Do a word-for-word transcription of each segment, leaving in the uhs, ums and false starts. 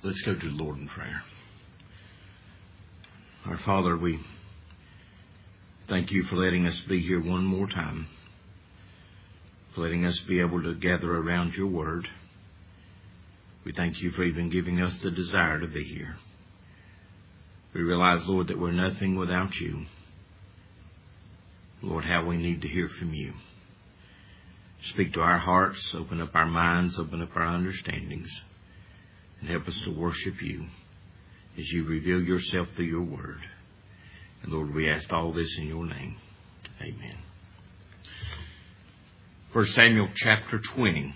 Let's go to the Lord in prayer. Our Father, we thank you for letting us be here one more time, for letting us be able to gather around your word. We thank you for even giving us the desire to be here. We realize, Lord, that we're nothing without you. Lord, how we need to hear from you. Speak to our hearts, open up our minds, open up our understandings, and help us to worship you as you reveal yourself through your word. And Lord, we ask all this in your name. Amen. First Samuel chapter twenty.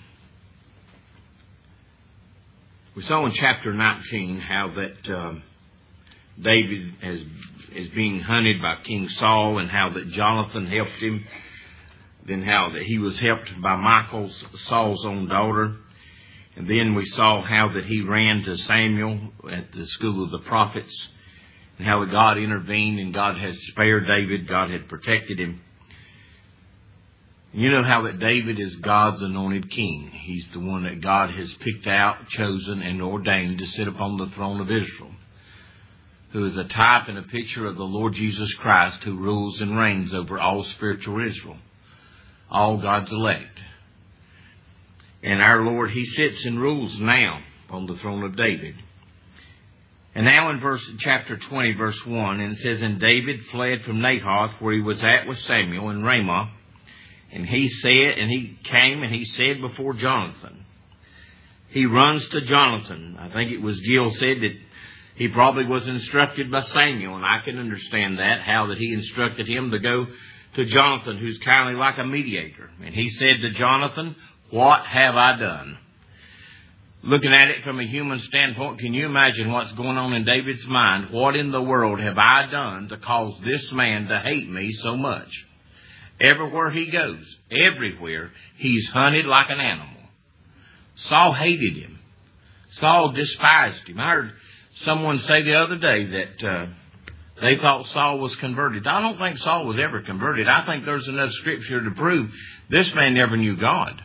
We saw in chapter nineteen how that um, David has, is being hunted by King Saul, and how that Jonathan helped him. Then how that he was helped by Michal, Saul's own daughter. And then we saw how that he ran to Samuel at the school of the prophets, and how that God intervened and God had spared David. God had protected him. You know how that David is God's anointed king. He's the one that God has picked out, chosen, and ordained to sit upon the throne of Israel, who is a type and a picture of the Lord Jesus Christ, who rules and reigns over all spiritual Israel, all God's elect. And our Lord, he sits and rules now on the throne of David. And now in verse chapter twenty, verse one, and it says, "And David fled from Nahath, where he was at with Samuel in Ramah. And he said, and he came and he said before Jonathan." He runs to Jonathan. I think it was Gil said that he probably was instructed by Samuel, and I can understand that, how that he instructed him to go to Jonathan, who's kind of like a mediator. And he said to Jonathan, "What have I done?" Looking at it from a human standpoint, can you imagine what's going on in David's mind? What in the world have I done to cause this man to hate me so much? Everywhere he goes, everywhere, he's hunted like an animal. Saul hated him. Saul despised him. I heard someone say the other day that uh, they thought Saul was converted. I don't think Saul was ever converted. I think there's enough scripture to prove this man never knew God.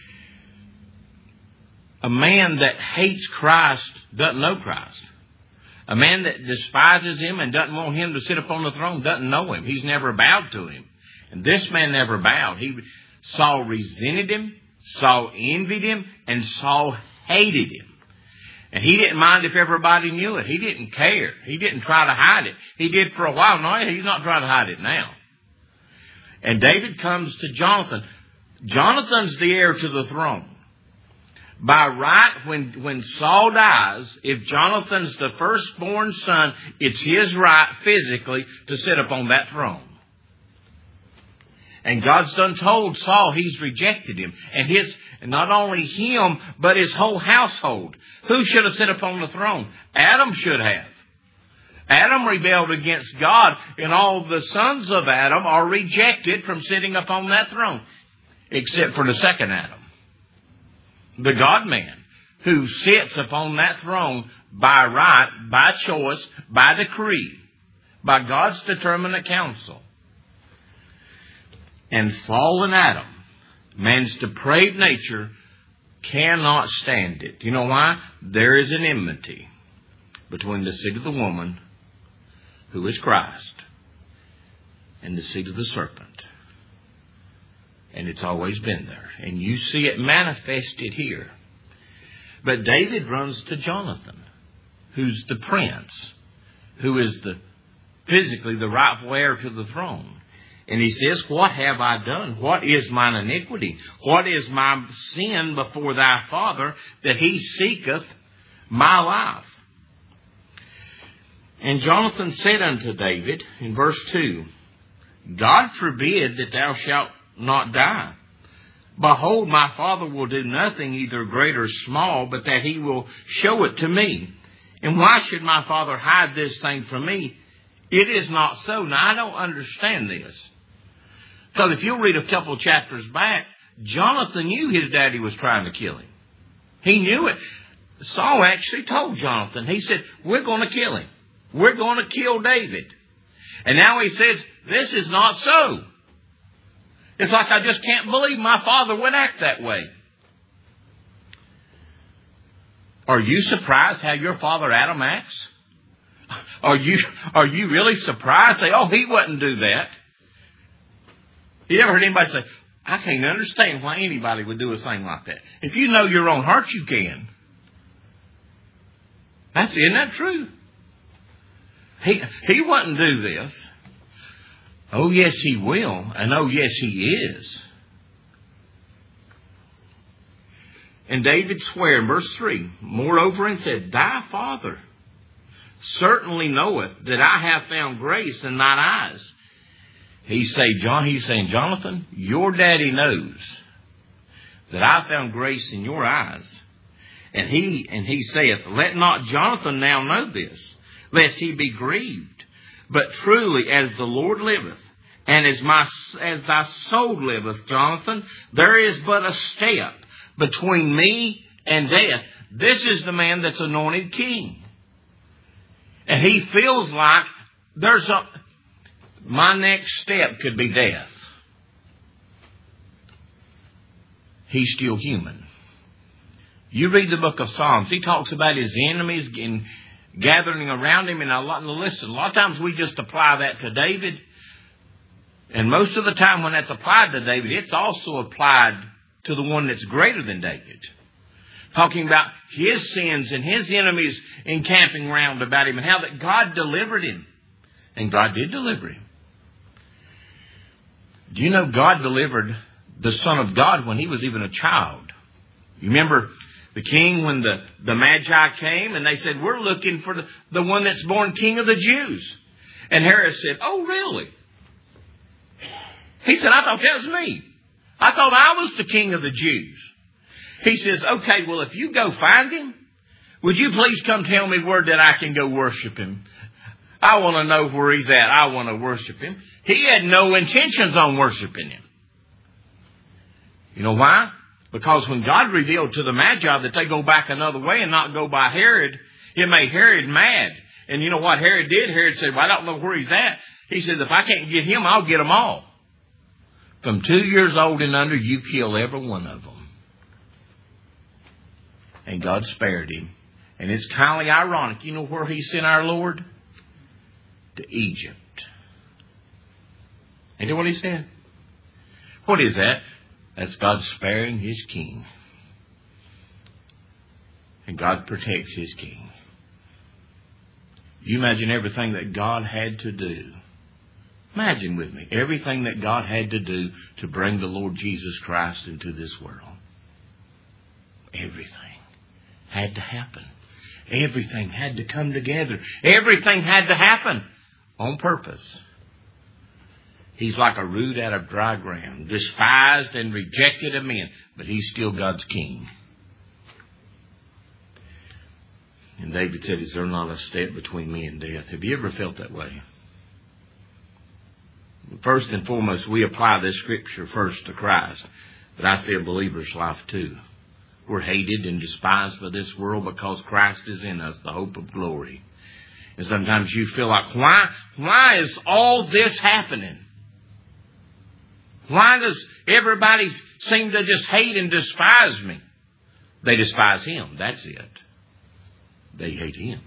A man that hates Christ doesn't know Christ. A man that despises him and doesn't want him to sit upon the throne doesn't know him. He's never bowed to him. And this man never bowed. He, Saul resented him, Saul envied him, and Saul hated him. And he didn't mind if everybody knew it. He didn't care. He didn't try to hide it. He did for a while. No, he's not trying to hide it now. And David comes to Jonathan. Jonathan's the heir to the throne. By right, when, when Saul dies, if Jonathan's the firstborn son, it's his right physically to sit upon that throne. And God's done told Saul he's rejected him. And his, and not only him, but his whole household. Who should have sat upon the throne? Adam should have. Adam rebelled against God, and all the sons of Adam are rejected from sitting upon that throne. Except for the second Adam, the God-man, who sits upon that throne by right, by choice, by decree, by God's determinate counsel. And fallen Adam, man's depraved nature, cannot stand it. You know why? There is an enmity between the seed of the woman, who is Christ, and the seed of the serpent. And it's always been there. And you see it manifested here. But David runs to Jonathan, who's the prince, who is the physically the rightful heir to the throne. And he says, "What have I done? What is mine iniquity? What is my sin before thy Father, that he seeketh my life?" And Jonathan said unto David in verse two, "God forbid that thou shalt not die. Behold, my father will do nothing, either great or small, but that he will show it to me. And why should my father hide this thing from me? It is not so." Now, I don't understand this. Because if you'll read a couple of chapters back, Jonathan knew his daddy was trying to kill him. He knew it. Saul actually told Jonathan, he said, "We're going to kill him. We're going to kill David." And now he says, "This is not so." It's like, I just can't believe my father would act that way. Are you surprised how your father Adam acts? Are you, are you really surprised? Say, oh, he wouldn't do that. You ever heard anybody say, I can't understand why anybody would do a thing like that. If you know your own heart, you can. That's, isn't that true? He, he wouldn't do this. Oh, yes, he will. And oh, yes, he is. And David sware in verse three, moreover, and said, thy father certainly knoweth that I have found grace in thine eyes. He say, John, he's saying, Jonathan, your daddy knows that I found grace in your eyes. And he, and he saith, let not Jonathan now know this, lest he be grieved. But truly, as the Lord liveth, and as my, as thy soul liveth, Jonathan, there is but a step between me and death. This is the man that's anointed king. And he feels like there's a, my next step could be death. He's still human. You read the book of Psalms. He talks about his enemies and gathering around him. And a lot, listen, a lot of times we just apply that to David. And most of the time when that's applied to David, it's also applied to the one that's greater than David. Talking about his sins and his enemies encamping round about him and how that God delivered him. And God did deliver him. Do you know God delivered the Son of God when he was even a child? You remember the king when the, the Magi came and they said, we're looking for the, the one that's born King of the Jews. And Herod said, oh, really? He said, I thought that was me. I thought I was the King of the Jews. He says, okay, well, if you go find him, would you please come tell me where that I can go worship him? I want to know where he's at. I want to worship him. He had no intentions on worshiping him. You know why? Because when God revealed to the Magi that they go back another way and not go by Herod, it made Herod mad. And you know what Herod did? Herod said, well, I don't know where he's at. He said, if I can't get him, I'll get them all. From two years old and under, you kill every one of them. And God spared him. And it's kind of ironic. You know where he sent our Lord? To Egypt. And you know what he said? What is that? That's God sparing his king. And God protects his king. You imagine everything that God had to do. Imagine with me everything that God had to do to bring the Lord Jesus Christ into this world. Everything had to happen. Everything had to come together. Everything had to happen on purpose. He's like a root out of dry ground, despised and rejected of men, but he's still God's king. And David said, is there not a step between me and death? Have you ever felt that way? First and foremost, we apply this scripture first to Christ, but I see a believer's life too. We're hated and despised by this world because Christ is in us, the hope of glory. And sometimes you feel like, why, why is all this happening? Why does everybody seem to just hate and despise me? They despise him. That's it. They hate him.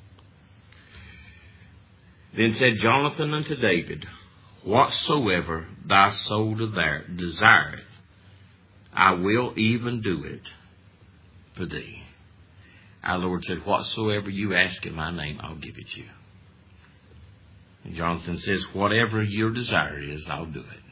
Then said Jonathan unto David, whatsoever thy soul desireth, I will even do it for thee. Our Lord said, whatsoever you ask in my name, I'll give it you. And Jonathan says, whatever your desire is, I'll do it.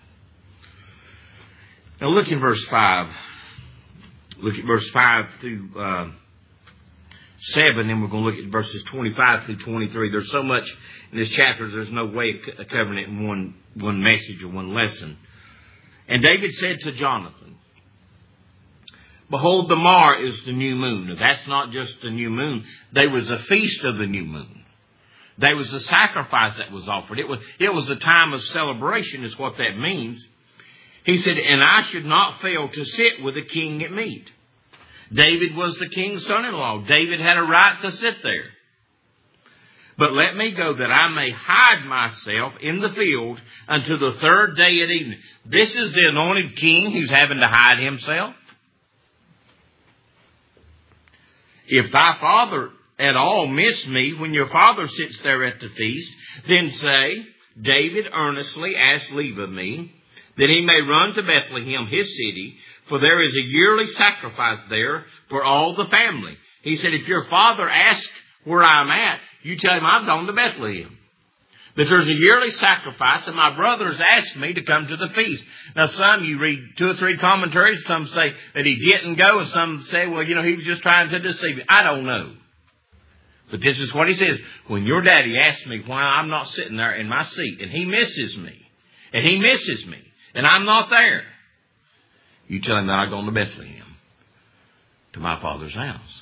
Now look in verse five. Look at verse five through uh, seven, and we're going to look at verses twenty-five through twenty-three. There's so much in this chapter, there's no way of covering it in one, one message or one lesson. And David said to Jonathan, behold, the morrow is the new moon. Now, that's not just the new moon. There was a feast of the new moon. There was a sacrifice that was offered. It was, it was a time of celebration is what that means. He said, and I should not fail to sit with the king at meat. David was the king's son-in-law. David had a right to sit there. But let me go that I may hide myself in the field until the third day at evening. This is the anointed king who's having to hide himself. If thy father at all miss me when your father sits there at the feast, then say, David earnestly asked leave of me, that he may run to Bethlehem, his city, for there is a yearly sacrifice there for all the family. He said, if your father asks where I'm at, you tell him I've gone to Bethlehem. That there's a yearly sacrifice, and my brothers asked me to come to the feast. Now, some, you read two or three commentaries, some say that he didn't go, and some say, well, you know, he was just trying to deceive you. I don't know. But this is what he says. When your daddy asks me why I'm not sitting there in my seat, and he misses me, and he misses me, and I'm not there, you tell him that I've gone to Bethlehem, to my father's house.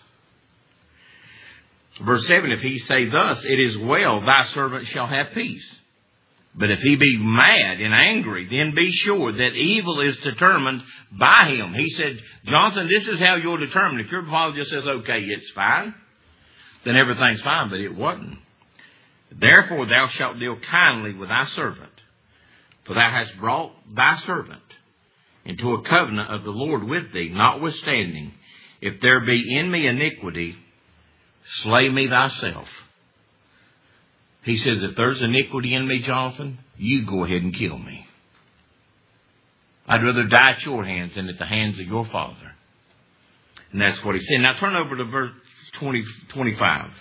Verse seven, if he say thus, it is well, thy servant shall have peace. But if he be mad and angry, then be sure that evil is determined by him. He said, Jonathan, this is how you'll determine. If your father just says, okay, it's fine, then everything's fine, but it wasn't. Therefore thou shalt deal kindly with thy servant, for thou hast brought thy servant into a covenant of the Lord with thee, notwithstanding, if there be in me iniquity, slay me thyself. He says, if there's iniquity in me, Jonathan, you go ahead and kill me. I'd rather die at your hands than at the hands of your father. And that's what he said. Now turn over to verse twenty, twenty-five.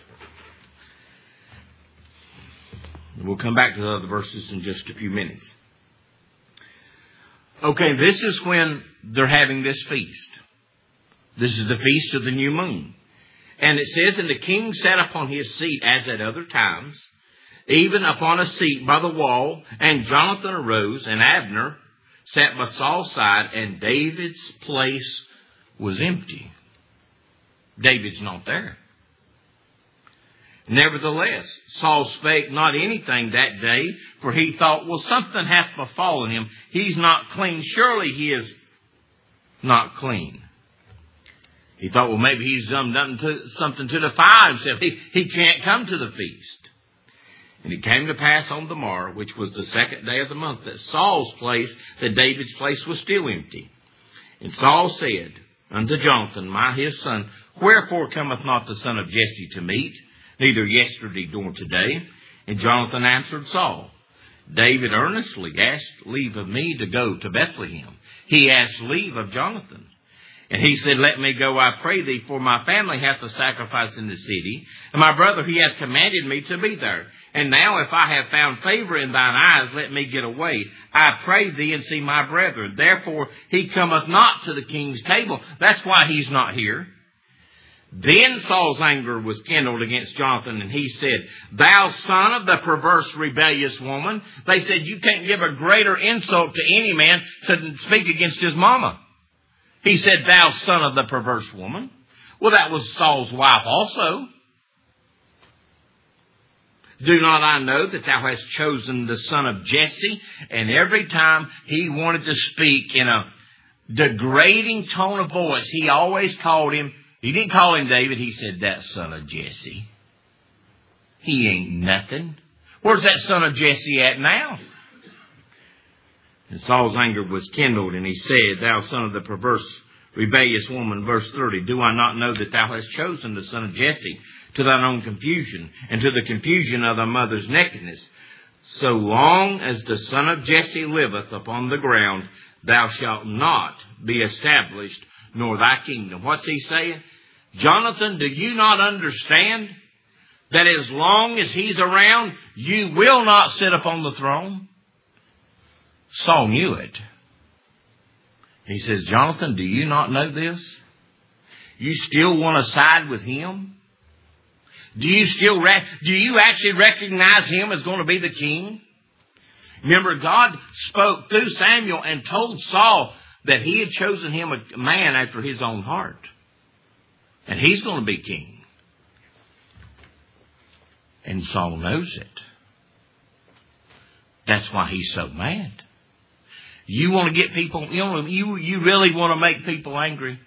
We'll come back to the other verses in just a few minutes. Okay, this is when they're having this feast. This is the feast of the new moon. And it says, and the king sat upon his seat as at other times, even upon a seat by the wall. And Jonathan arose, and Abner sat by Saul's side, and David's place was empty. David's not there. Nevertheless, Saul spake not anything that day, for he thought, well, something hath befallen him. He's not clean. Surely he is not clean. He thought, well, maybe he's done to, something to defile himself. He, he can't come to the feast. And it came to pass on the morrow, which was the second day of the month, that Saul's place, that David's place was still empty. And Saul said unto Jonathan, my his son, wherefore cometh not the son of Jesse to meat, neither yesterday nor today? And Jonathan answered Saul, David earnestly asked leave of me to go to Bethlehem. He asked leave of Jonathan. And he said, let me go, I pray thee, for my family hath a sacrifice in the city, and my brother, he hath commanded me to be there. And now if I have found favor in thine eyes, let me get away. I pray thee, and see my brethren. Therefore he cometh not to the king's table. That's why he's not here. Then Saul's anger was kindled against Jonathan, and he said, thou son of the perverse, rebellious woman. They said, you can't give a greater insult to any man than speak against his mama. He said, thou son of the perverse woman. Well, that was Saul's wife also. Do not I know that thou hast chosen the son of Jesse? And every time he wanted to speak in a degrading tone of voice, he always called him, he didn't call him David, he said, that son of Jesse. He ain't nothing. Where's that son of Jesse at now? And Saul's anger was kindled, and he said, thou son of the perverse, rebellious woman, verse thirty, do I not know that thou hast chosen the son of Jesse to thine own confusion, and to the confusion of thy mother's nakedness? So long as the son of Jesse liveth upon the ground, thou shalt not be established, nor thy kingdom. What's he saying? Jonathan, do you not understand that as long as he's around, you will not sit upon the throne? Saul knew it. He says, Jonathan, do you not know this? You still want to side with him? Do you still, re- do you actually recognize him as going to be the king? Remember, God spoke through Samuel and told Saul that he had chosen him a man after his own heart. And he's going to be king. And Saul knows it. That's why he's so mad. You want to get people, you know, you, you really want to make people angry?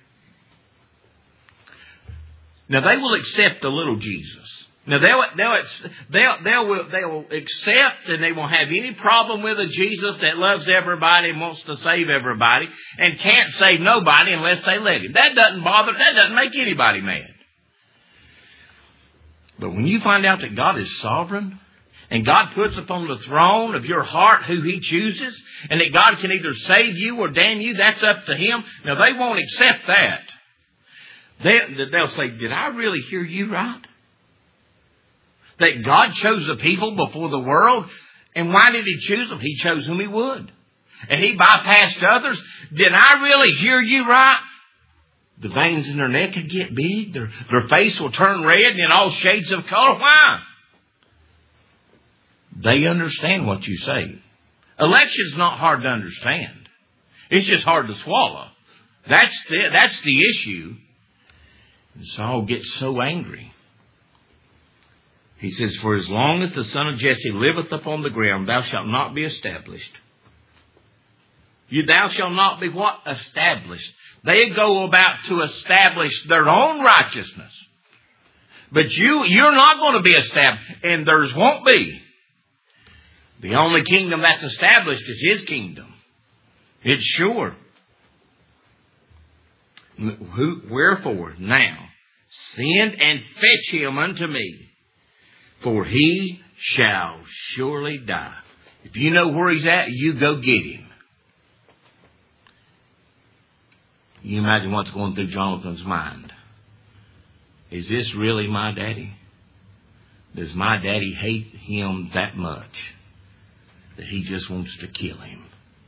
Now, they will accept the little Jesus. Now, they'll, they'll, they'll, they'll, they'll accept, and they won't have any problem with a Jesus that loves everybody and wants to save everybody and can't save nobody unless they let him. That doesn't bother, that doesn't make anybody mad. But when you find out that God is sovereign, and God puts upon the throne of your heart who He chooses, and that God can either save you or damn you, that's up to Him. Now, they won't accept that. They, they'll say, did I really hear you right? That God chose the people before the world? And why did He choose them? He chose whom He would. And He bypassed others. Did I really hear you right? The veins in their neck could get big. Their, their face will turn red and in all shades of color. Why? They understand what you say. Election's not hard to understand. It's just hard to swallow. That's the, that's the issue. And Saul gets so angry. He says, for as long as the son of Jesse liveth upon the ground, thou shalt not be established. You, thou shalt not be what? Established. They go about to establish their own righteousness. But you, you're not going to be established. And theirs won't be. The only kingdom that's established is His kingdom. It's sure. Who, wherefore, now, send and fetch him unto me, for he shall surely die. If you know where he's at, you go get him. You imagine what's going through Jonathan's mind. Is this really my daddy? Does my daddy hate him that much that he just wants to kill him?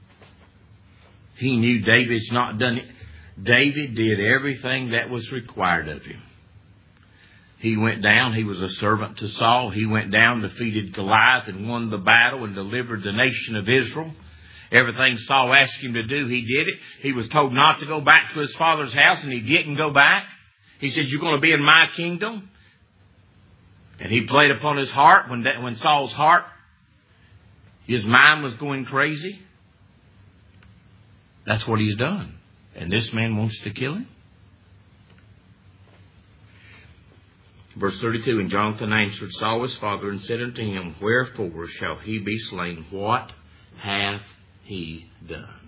He knew David's not done it. David did everything that was required of him. He went down. He was a servant to Saul. He went down, defeated Goliath, and won the battle and delivered the nation of Israel. Everything Saul asked him to do, he did it. He was told not to go back to his father's house, and he didn't go back. He said, you're going to be in my kingdom. And he played upon his heart when, that, when Saul's heart, his mind was going crazy. That's what he's done. And this man wants to kill him. Verse thirty-two, and Jonathan answered Saul his father and said unto him, wherefore shall he be slain? What hath he done?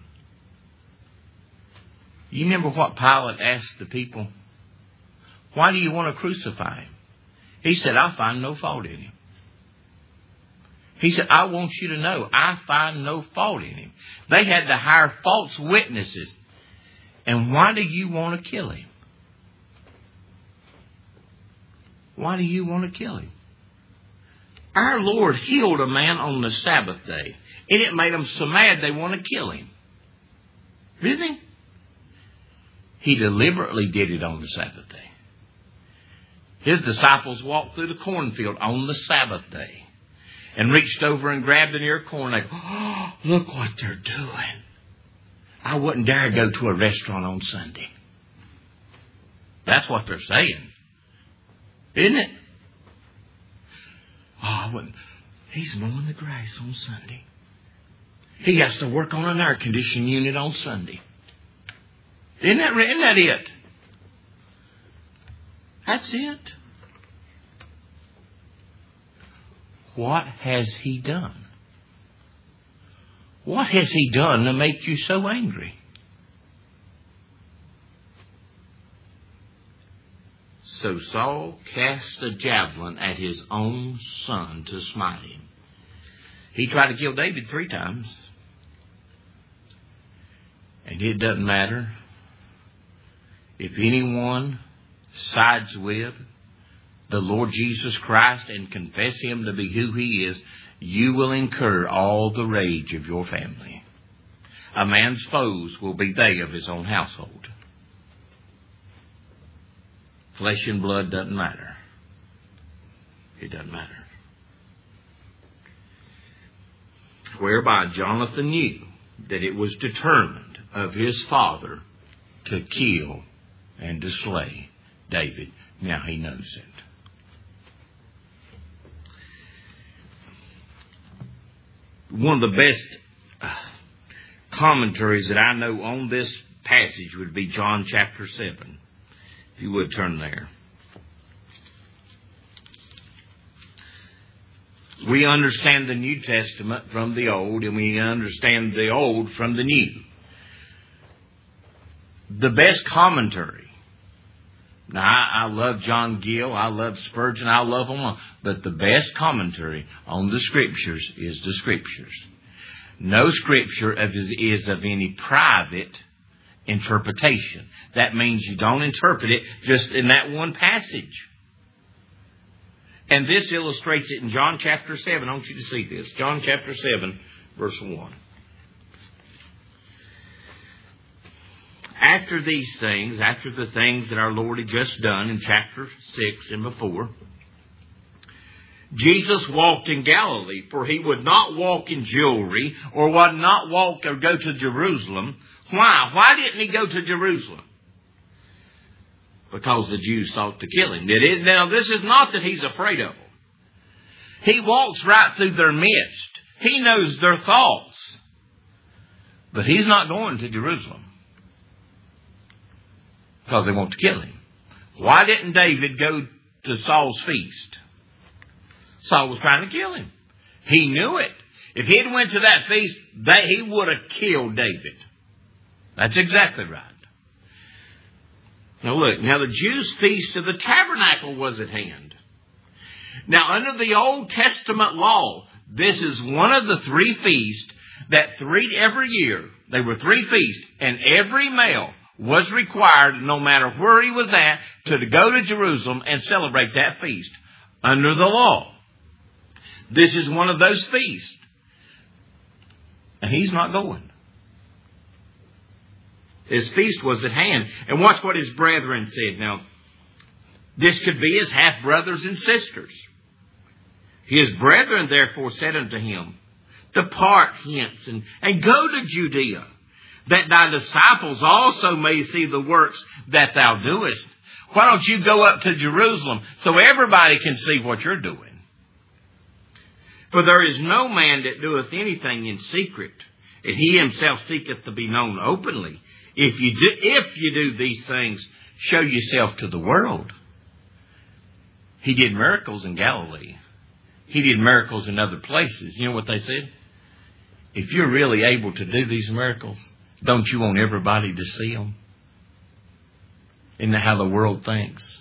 You remember what Pilate asked the people? Why do you want to crucify him? He said, I find no fault in him. He said, I want you to know, I find no fault in him. They had to hire false witnesses. And why do you want to kill him? Why do you want to kill him? Our Lord healed a man on the Sabbath day. And it made them so mad they want to kill him. Didn't he? He deliberately did it on the Sabbath day. His disciples walked through the cornfield on the Sabbath day and reached over and grabbed an ear of corn. They go, oh, look what they're doing. I wouldn't dare go to a restaurant on Sunday. That's what they're saying. Isn't it? Oh, I wouldn't. He's mowing the grass on Sunday. He has to work on an air conditioning unit on Sunday. Isn't that, isn't that it? That's it. What has he done? What has he done to make you so angry? So Saul cast a javelin at his own son to smite him. He tried to kill David three times. And it doesn't matter if anyone sides with the Lord Jesus Christ and confess Him to be who He is, you will incur all the rage of your family. A man's foes will be they of his own household. Flesh and blood doesn't matter. It doesn't matter. Whereby Jonathan knew that it was determined of his father to kill and to slay David. Now he knows it. One of the best uh, commentaries that I know on this passage would be John chapter seven. If you would turn there. We understand the New Testament from the Old, and we understand the Old from the New. The best commentary Now, I, I love John Gill. I love Spurgeon. I love them all. But the best commentary on the Scriptures is the Scriptures. No Scripture is, is of any private interpretation. That means you don't interpret it just in that one passage. And this illustrates it in John chapter seven. I want you to see this. John chapter seven, verse one. After these things, after the things that our Lord had just done in chapter six and before, Jesus walked in Galilee, for he would not walk in jewelry, or would not walk or go to Jerusalem. Why? Why didn't he go to Jerusalem? Because the Jews sought to kill him. Did it? Now, this is not that he's afraid of them. He walks right through their midst. He knows their thoughts. But he's not going to Jerusalem. Because they want to kill him. Why didn't David go to Saul's feast? Saul was trying to kill him. He knew it. If he had went to that feast, they, he would have killed David. That's exactly right. Now look, now the Jews' feast of the tabernacle was at hand. Now under the Old Testament law, this is one of the three feasts that three every year, they were three feasts, and every male was required, no matter where he was at, to go to Jerusalem and celebrate that feast under the law. This is one of those feasts. And he's not going. His feast was at hand. And watch what his brethren said. Now, this could be his half-brothers and sisters. His brethren therefore said unto him, Depart hence, and, and go to Judea, that thy disciples also may see the works that thou doest. Why don't you go up to Jerusalem so everybody can see what you're doing? For there is no man that doeth anything in secret, and he himself seeketh to be known openly. If you do, if you do these things, show yourself to the world. He did miracles in Galilee. He did miracles in other places. You know what they said? If you're really able to do these miracles, don't you want everybody to see them? Isn't that how the world thinks?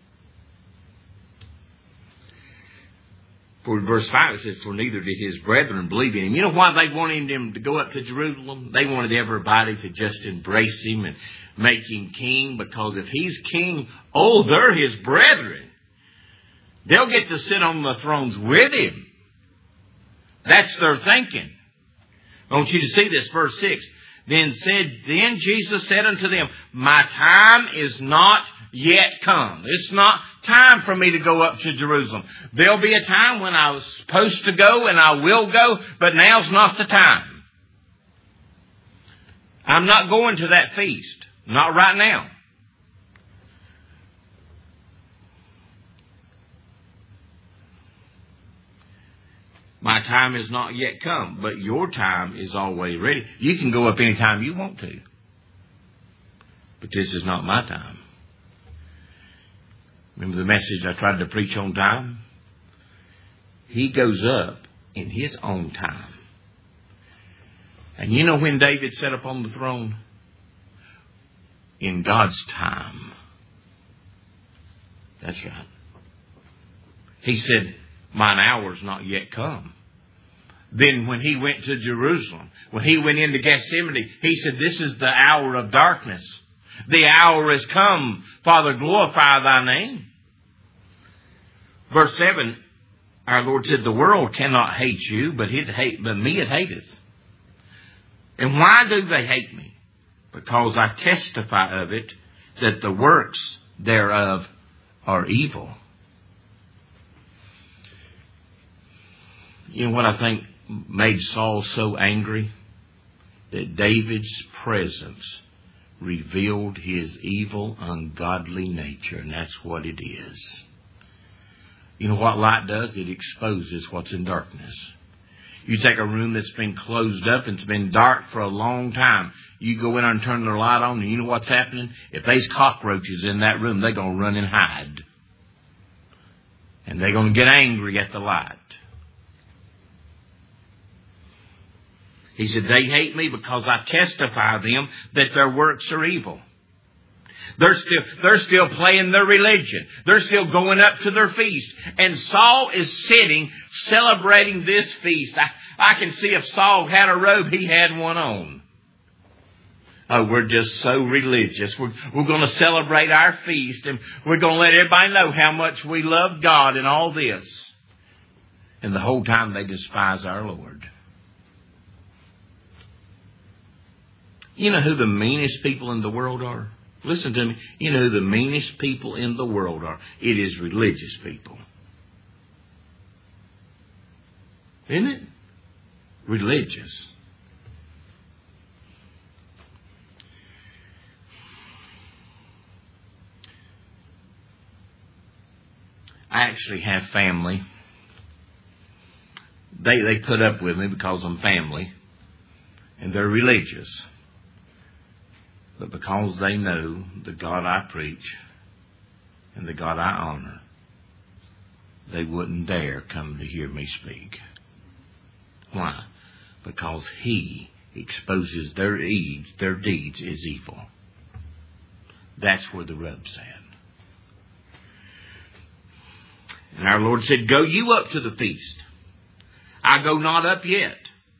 For verse five it says, For neither did his brethren believe in him. You know why they wanted him to go up to Jerusalem? They wanted everybody to just embrace him and make him king. Because if he's king, oh, they're his brethren. They'll get to sit on the thrones with him. That's their thinking. I want you to see this, verse six. Then said, then Jesus said unto them, My time is not yet come. It's not time for me to go up to Jerusalem. There'll be a time when I was supposed to go, and I will go, but now's not the time. I'm not going to that feast. Not right now. My time is not yet come, but your time is always ready. You can go up any time you want to. But this is not my time. Remember the message I tried to preach on time? He goes up in his own time. And you know when David sat up on the throne? In God's time. That's right. He said, Mine hour's not yet come. Then when he went to Jerusalem, when he went into Gethsemane, he said, This is the hour of darkness. The hour has come. Father, glorify thy name. Verse seven, our Lord said, The world cannot hate you, but it hate, but me it hateth. And why do they hate me? Because I testify of it, that the works thereof are evil. You know what I think made Saul so angry? That David's presence revealed his evil, ungodly nature. And that's what it is. You know what light does? It exposes what's in darkness. You take a room that's been closed up and it's been dark for a long time. You go in and turn the light on, and you know what's happening? If there's cockroaches in that room, they're going to run and hide. And they're going to get angry at the light. He said, They hate me because I testify them that their works are evil. They're still, they're still playing their religion. They're still going up to their feast. And Saul is sitting, celebrating this feast. I, I can see if Saul had a robe, he had one on. Oh, we're just so religious. We're, we're going to celebrate our feast, and we're going to let everybody know how much we love God and all this. And the whole time they despise our Lord. You know who the meanest people in the world are? Listen to me. You know who the meanest people in the world are? It is religious people. Isn't it? Religious. I actually have family. They they put up with me because I'm family. And they're religious. But because they know the God I preach and the God I honor, they wouldn't dare come to hear me speak. Why? Because He exposes their deeds, their deeds as evil. That's where the rub's at. And our Lord said, "Go you up to the feast. I go not up yet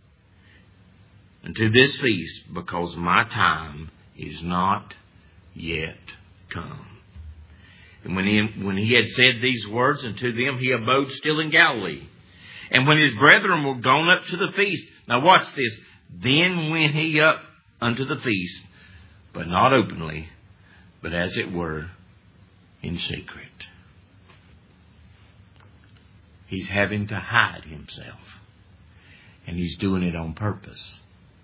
unto this feast, because my time is not yet come." And when he, when he had said these words unto them, he abode still in Galilee. And when his brethren were gone up to the feast, now watch this, then went he up unto the feast, but not openly, but as it were in secret. He's having to hide himself. And he's doing it on purpose.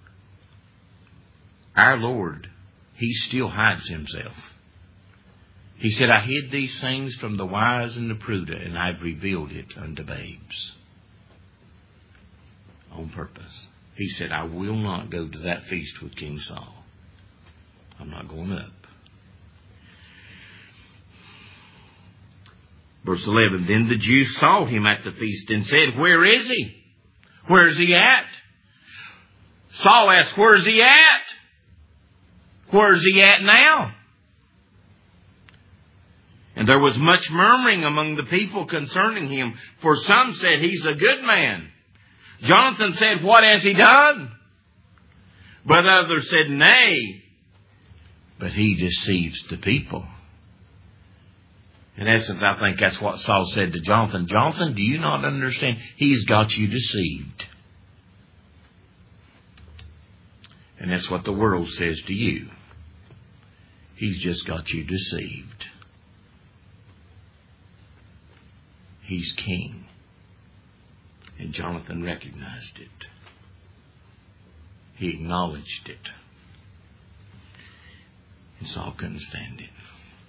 Our Lord, He still hides Himself. He said, "I hid these things from the wise and the prudent, and I've revealed it unto babes." On purpose. He said, "I will not go to that feast with King Saul. I'm not going up." Verse eleven, "Then the Jews saw Him at the feast and said, Where is He? Where is He at?" Saul asked, "Where is He at? Where is He at now?" And there was much murmuring among the people concerning Him. For some said, "He's a good man." Jonathan said, "What has He done?" But others said, "Nay, but He deceives the people." In essence, I think that's what Saul said to Jonathan. "Jonathan, do you not understand? He's got you deceived." And that's what the world says to you. He's just got you deceived. He's king. And Jonathan recognized it. He acknowledged it. And Saul couldn't stand it.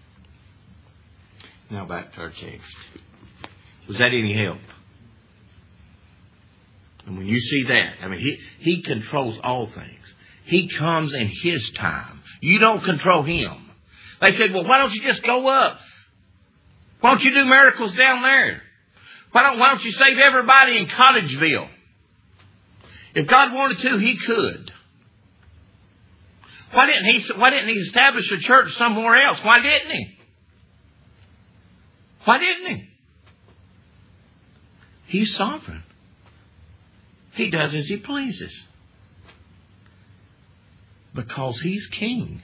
Now back to our text. Was that any help? And when you see that, I mean, he, he controls all things. He comes in His time. You don't control Him. They said, "Well, why don't you just go up? Why don't you do miracles down there? Why don't, why don't you save everybody in Cottageville?" If God wanted to, He could. Why didn't He, why didn't He establish a church somewhere else? Why didn't He? Why didn't He? He's sovereign. He does as He pleases. Because He's king.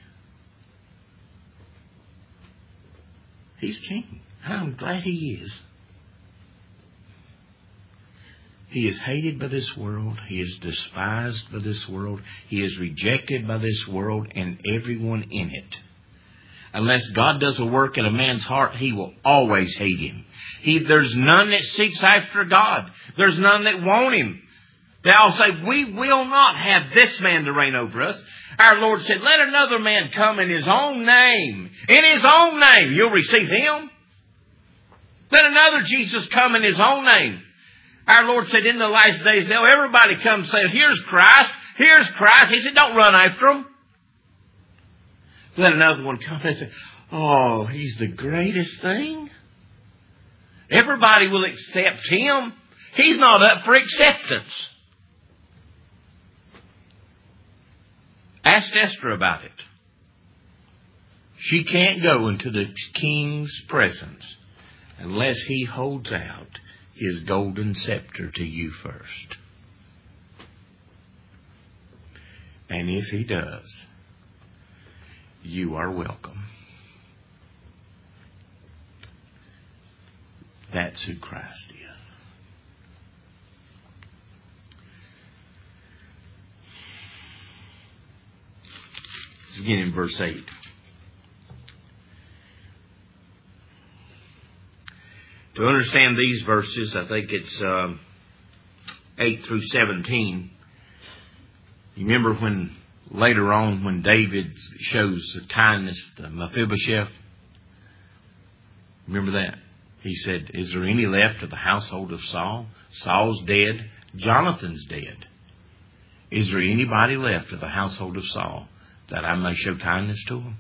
He's king. I'm glad He is. He is hated by this world. He is despised by this world. He is rejected by this world and everyone in it. Unless God does a work in a man's heart, he will always hate him. He, there's none that seeks after God. There's none that want Him. They all say, "We will not have this man to reign over us." Our Lord said, "Let another man come in His own name. In His own name, you'll receive him. Let another Jesus come in His own name." Our Lord said, in the last days, they'll everybody come and say, "Here's Christ. Here's Christ." He said, "Don't run after Him." Let another one come and say, "Oh, He's the greatest thing." Everybody will accept Him. He's not up for acceptance. Ask Esther about it. She can't go into the king's presence unless he holds out his golden scepter to you first. And if he does, you are welcome. That's who Christ is. Let's begin in verse eight. To understand these verses, I think it's um, eight through seventeen. You remember when later on when David shows the kindness to Mephibosheth? Remember that? He said, is there any left of the household of Saul? Saul's dead. Jonathan's dead. Is there anybody left of the household of Saul that I may show kindness to him?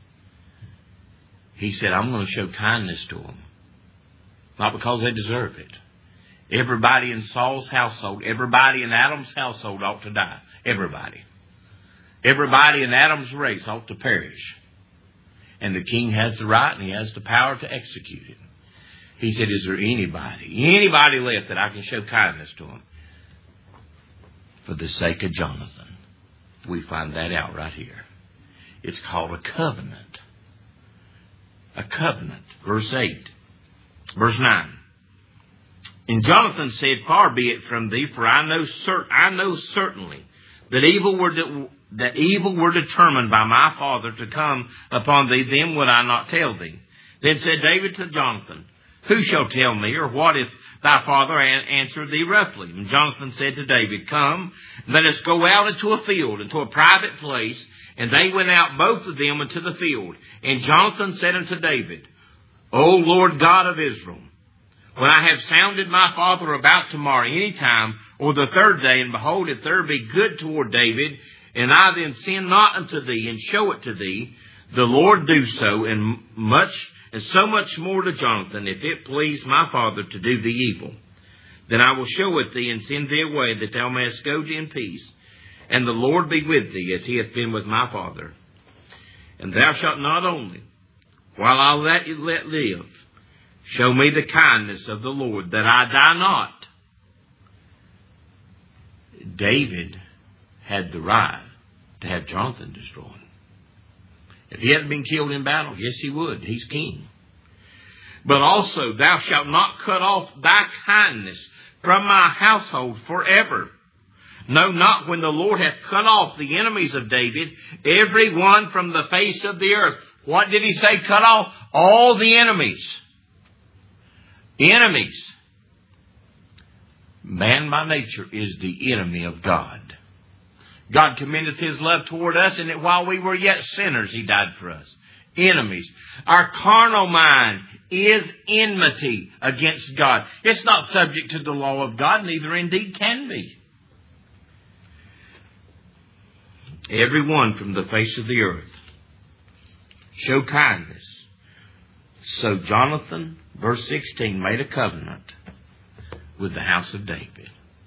He said, I'm going to show kindness to them. Not because they deserve it. Everybody in Saul's household, everybody in Adam's household ought to die. Everybody. Everybody in Adam's race ought to perish. And the king has the right and he has the power to execute it. He said, is there anybody, anybody left that I can show kindness to him? For the sake of Jonathan. We find that out right here. It's called a covenant. A covenant. Verse eight. Verse nine. And Jonathan said, far be it from thee, for I know, cer- I know certainly that evil were de- that evil were determined by my father to come upon thee, then would I not tell thee. Then said David to Jonathan, who shall tell me, or what if thy father an- answered thee roughly? And Jonathan said to David, come, let us go out into a field, into a private place. And they went out both of them into the field. And Jonathan said unto David, O Lord God of Israel, when I have sounded my father about tomorrow any time, or the third day, and behold, if there be good toward David, and I then sin not unto thee, and show it to thee, the Lord do so, and much, and so much more to Jonathan, if it please my father to do thee evil. Then I will show it thee, and send thee away, that thou mayest go in peace, and the Lord be with thee, as he hath been with my father. And thou shalt not only, while I let you let live, show me the kindness of the Lord, that I die not. David had the right to have Jonathan destroyed. If he hadn't been killed in battle, yes, he would. He's king. But also, thou shalt not cut off thy kindness from my household forever. No, not when the Lord hath cut off the enemies of David, every one from the face of the earth. What did he say? Cut off all the enemies. Enemies. Man by nature is the enemy of God. God commendeth his love toward us, and that while we were yet sinners, he died for us. Enemies. Our carnal mind is enmity against God. It's not subject to the law of God, neither indeed can be. Everyone from the face of the earth. Show kindness. So Jonathan, verse sixteen, made a covenant with the house of David.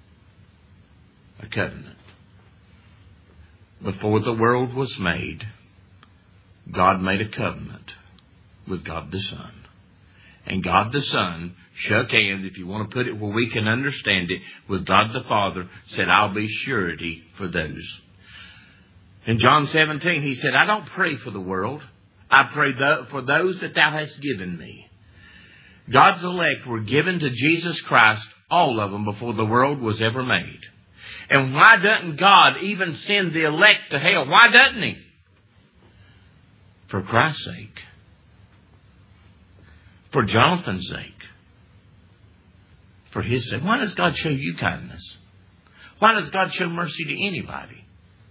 A covenant. Before the world was made, God made a covenant with God the Son. And God the Son shook hands, if you want to put it where we can understand it, with God the Father, said, I'll be surety for those. In John seventeen, he said, I don't pray for the world. I pray for those that thou hast given me. God's elect were given to Jesus Christ, all of them, before the world was ever made. And why doesn't God even send the elect to hell? Why doesn't he? For Christ's sake. For Jonathan's sake. For his sake. Why does God show you kindness? Why does God show mercy to anybody?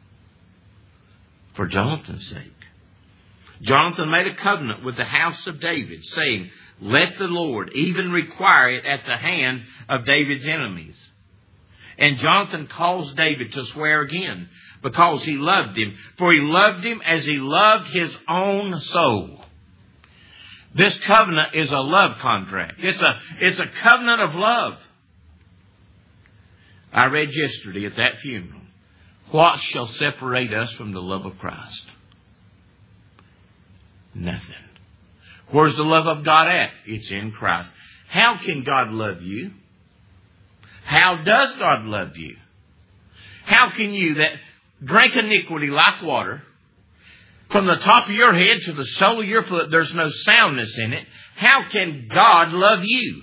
For Jonathan's sake. Jonathan made a covenant with the house of David, saying, let the Lord even require it at the hand of David's enemies. And Jonathan caused David to swear again, because he loved him. For he loved him as he loved his own soul. This covenant is a love contract. It's a, it's a covenant of love. I read yesterday at that funeral, what shall separate us from the love of Christ? Nothing. Where's the love of God at? It's in Christ. How can God love you? How does God love you? How can you that drink iniquity like water, from the top of your head to the sole of your foot, there's no soundness in it. How can God love you?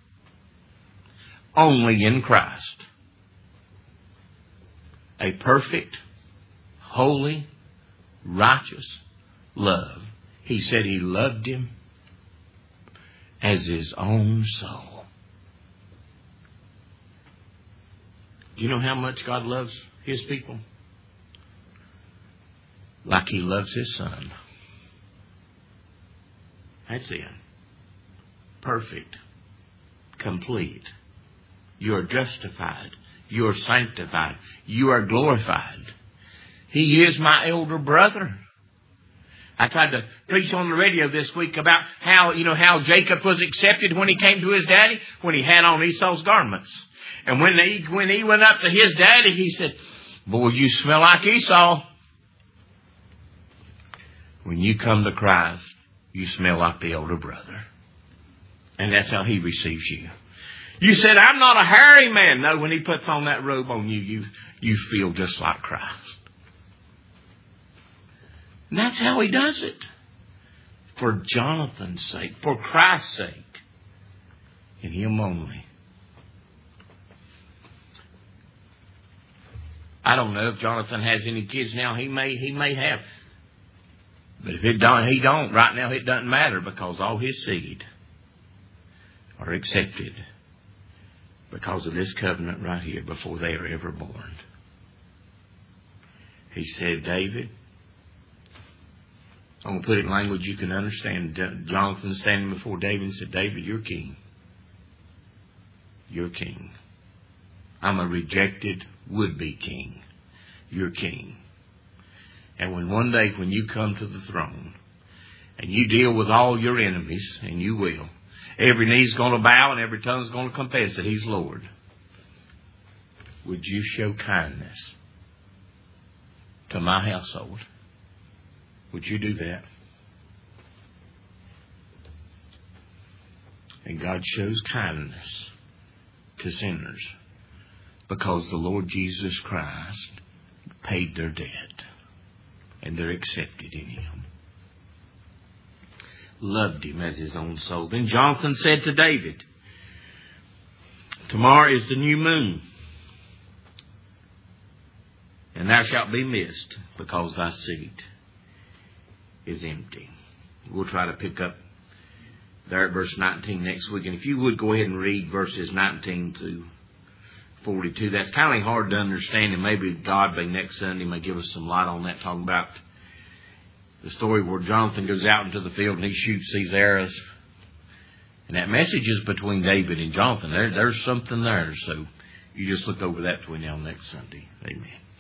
Only in Christ. A perfect, holy, righteous love. He said He loved him as His own soul. Do you know how much God loves His people? Like He loves His Son. That's it. Perfect. Complete. You are justified. You are sanctified. You are glorified. He is my elder brother. I tried to preach on the radio this week about how, you know, how Jacob was accepted when he came to his daddy, when he had on Esau's garments. And when he, when he went up to his daddy, he said, "Boy, you smell like Esau." When you come to Christ, you smell like the older brother. And that's how He receives you. You said, "I'm not a hairy man." No, when He puts on that robe on you, you, you feel just like Christ. And that's how He does it. For Jonathan's sake, for Christ's sake, in Him only. I don't know if Jonathan has any kids now. He may, he may have. But if it don't, he don't. Right now it doesn't matter, because all his seed are accepted because of this covenant right here before they are ever born. He said, David, I'm going to put it in language you can understand. Jonathan standing before David and said, "David, you're king. You're king. I'm a rejected would-be king. You're king. And when one day when you come to the throne and you deal with all your enemies, and you will, every knee's going to bow and every tongue's going to confess that He's Lord. Would you show kindness to my household? Would you do that?" And God shows kindness to sinners because the Lord Jesus Christ paid their debt. And they're accepted in Him. Loved Him as His own soul. Then Jonathan said to David, "Tomorrow is the new moon, and thou shalt be missed, because thy seat is empty." We'll try to pick up there at verse nineteen next week. And if you would go ahead and read verses nineteen to forty-two. That's kind of hard to understand, and maybe God by next Sunday may give us some light on that, talking about the story where Jonathan goes out into the field and he shoots these arrows. And that message is between David and Jonathan. There, there's something there. So you just look over that between now and next Sunday. Amen.